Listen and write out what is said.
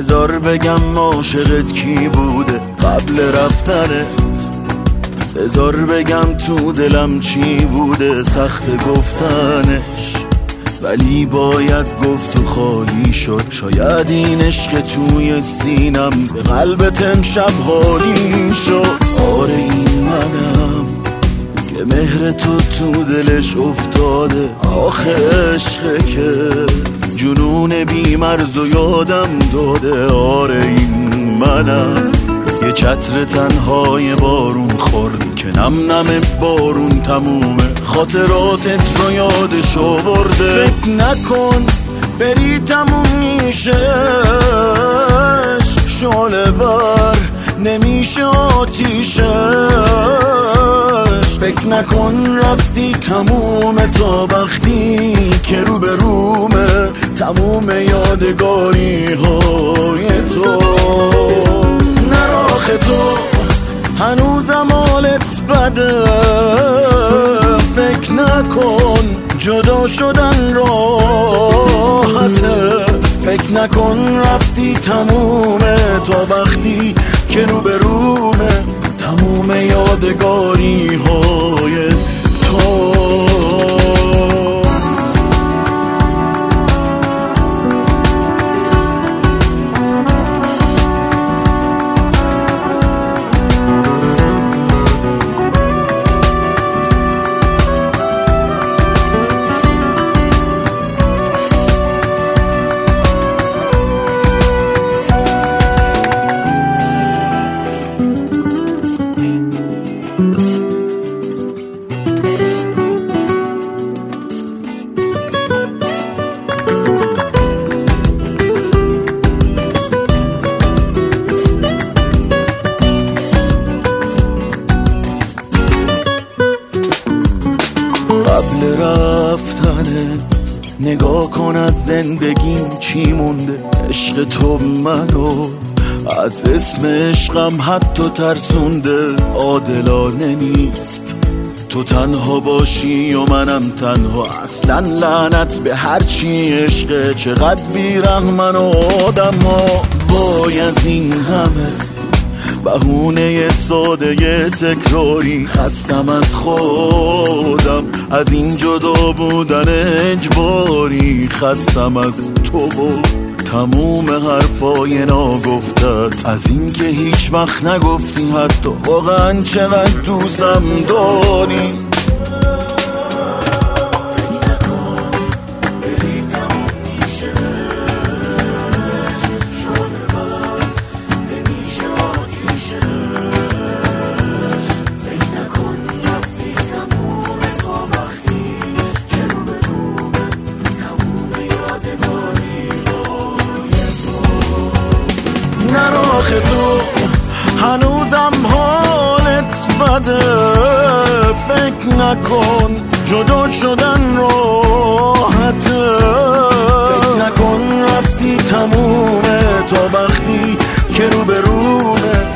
بذار بگم عاشقت کی بوده قبل رفتنت، بذار بگم تو دلم چی بوده سخت گفتنش، ولی باید گفت و خالی شد. شاید این عشق توی سینم به قلبت امشب حالی شد. آره این منم که مهر تو دلش افتاده، آخه عشقه که جنون بی‌مرز و یادم داده. آره این منم یه چتر تنهای بارون خورد که نم نم بارون تمومه، خاطراتت رو یادش آورده. فکر نکن بری تموم میشش، شعله ور نمیشه آتیشش. فکر نکن رفتی تمومه تا وقتی که رو به رومه تموم یادگاری های تو. نراخ تو هنوزم حالت بده، فکر نکن جدا شدن راحته. فکر نکن رفتی تمومه تا وقتی که رو به رومه تموم یادگاری های تو. قبل رفتنت نگاه کن از زندگیم چی مونده. عشق تو منو از اسم عشقم حتی ترسونده. عادلانه نیست تو تنها باشی و منم تنها، اصلا لعنت به هرچی عشقه. چقدر بیرحمن آدم ها، وای از این همه بهونه ساده تکراری. خستم از خودم از این جدا بودن اجباری، خستم از تو و تموم حرفای ناگفتت، از این که هیچ وقت نگفتی حتی واقعا چقدر دوستم داری. نراخ تو هنوزم حالت بده، فکر نکن جدا شدن راحته. فکر نکن رفتی تمومه تا وقتی که رو به رومه